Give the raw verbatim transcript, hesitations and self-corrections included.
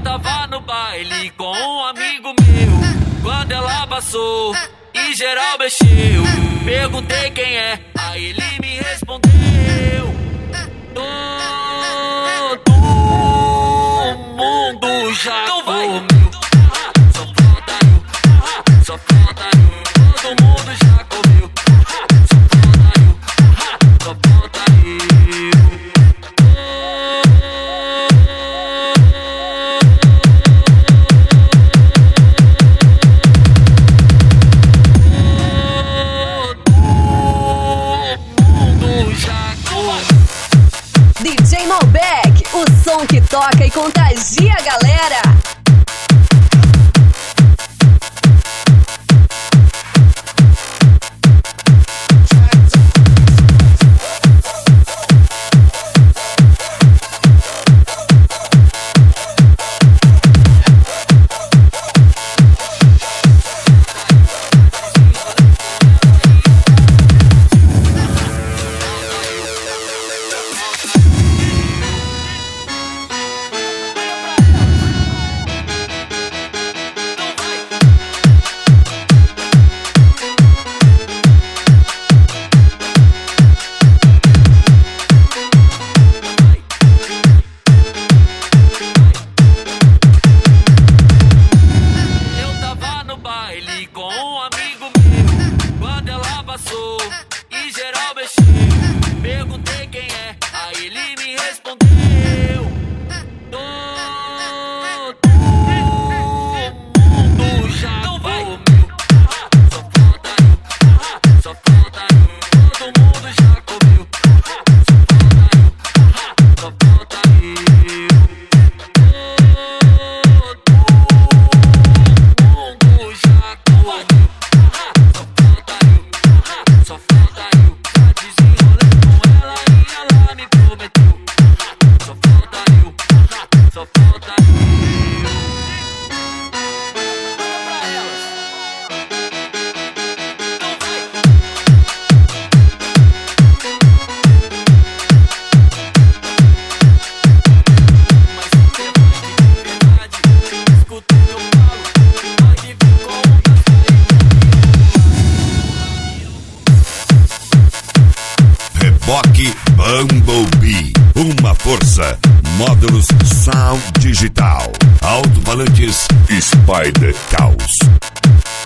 tava no baile com um amigo meu, quando ela passou e geral mexeu. Perguntei quem é, aí ele me respondeu: todo mundo já comeu. Só falta eu, só falta eu. Todo mundo já comeu. Só falta eu, só falta eu. D J Malbec, o som que toca e contagia a galera. Com um amigo meu, quando ela passou e geral mexeu. Perguntei quem é, aí ele me respondeu: todo mundo já comeu. Só falta eu, só falta eu. Todo mundo já comeu. Só falta eu, só falta eu. Reboque Bumblebee, uma força, módulos Sound Digital, alto-falantes Spider Caos.